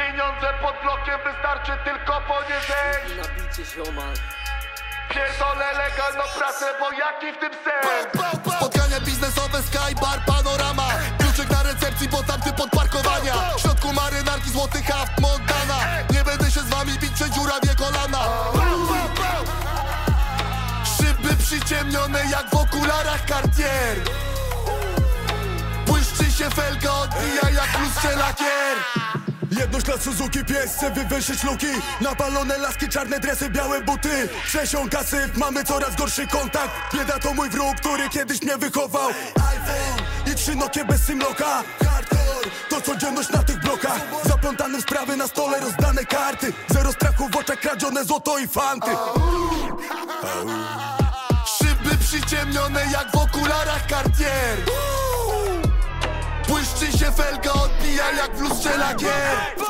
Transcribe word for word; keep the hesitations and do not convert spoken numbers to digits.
pieniądze pod blokiem, wystarczy tylko po nie zejść. Nabicie ziomal. Pierdolę legalną pracę, bo jaki w tym sens? Spotkania biznesowe, sky bar, panorama. Kluczyk na recepcji, bo tamty pod parkowania. W środku marynarki, złoty haft, Montana. Nie będę się z wami bić, przez dziurawie kolana. Szyby przyciemnione jak w okularach Cartier. Błyszczy się felga, odbija jak lustrze lakier. Jedność dla Suzuki, pies chce wywęszyć luki. Napalone laski, czarne dresy, białe buty. Przesiąka syf, mamy coraz gorszy kontakt. Bieda to mój wróg, który kiedyś mnie wychował. iPhone i trzy Nokie bez simloka. Hardcore to codzienność na tych blokach. Zaplątane w sprawy, na stole rozdane karty. Zero strachu w oczach, kradzione złoto i fanty. Szyby przyciemnione jak w okularach Cartier. Błyszczy się felga, odbija jak w lustrze lakier.